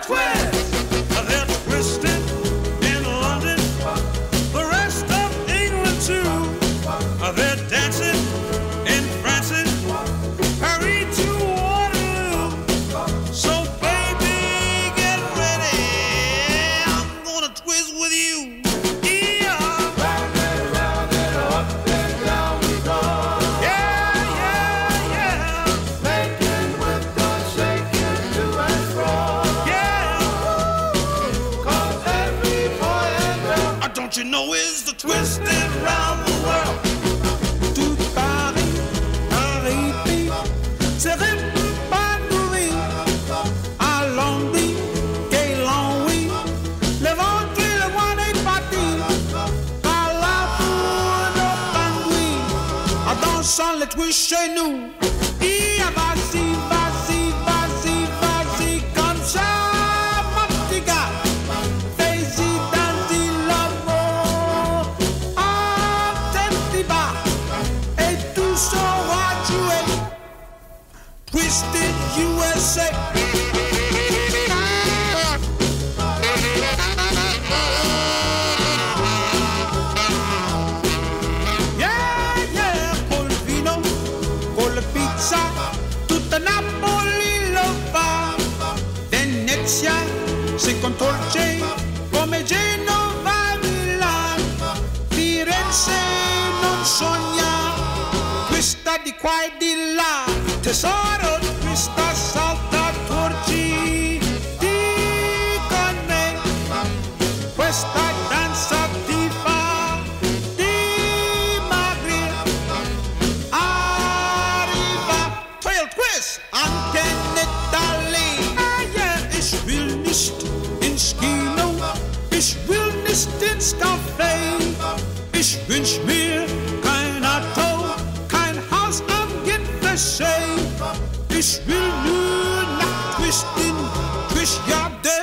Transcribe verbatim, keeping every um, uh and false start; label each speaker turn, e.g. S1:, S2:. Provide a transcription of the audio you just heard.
S1: twist.
S2: They're twisted in London, the rest of England too. They're dancing in France, Paris to Waterloo. So baby, get ready, I'm gonna twist with you. Yeah.
S1: Round and round and up and down we go.
S2: Yeah, yeah, yeah.
S1: Making with the shaking to and fro.
S2: Yeah.
S1: 'Cause every boy and girl
S2: Uh, Don't you know it's the twisted round the world?
S3: Tout Paris a répit, c'est pas nourri. À Londres, qu'est l'ennui, le ventre et le moine est parti. Par la foule de Bangui, en dansant le twist chez nous. Et vas-y, vas-y, vas-y, vas-y, comme ça, mon petit gars. Fais-y, danse-y, l'amour, en tête bas. Et tout sera joué. Twisted U S A. Yeah, yeah, col vino, col pizza, tutta Napoli lo fa. Venezia si contorce come Genova, Milan. Firenze non sogna, questa di qua e di là. Tesoro, questa salta torci, di con me. Questa danza ti fa dimagrire. Arriva, trail twist, anche in Italia. Ah, yeah, ich will nicht ins Kino, ich will nicht ins Café. Ich wünsch mir kein Auto, kein Haus am Gardasee. Ich will nur nach Twisten, Twist ja der